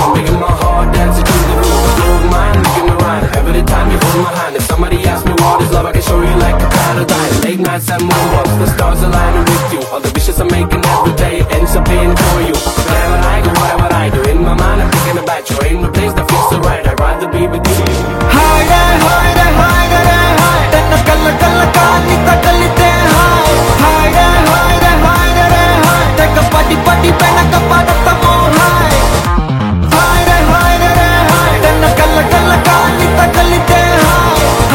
making my heart dance to the roof. Blow mine, making me rhyme. Every time you hold my hand, if somebody asks me what is love, I can show you like a paradise. Late nights and moonwalks, the stars aligning with you. All the wishes I'm making every day ends up being for you. Wherever I go, whatever I do, in my mind I'm thinking about you. Ain't no place that feels so right, I'd rather be with you. Hi re hi re hi re hi, tenna kalla kalla kaani takalite hi. Hi re hi re hi re hi, teka padi padi pena kapada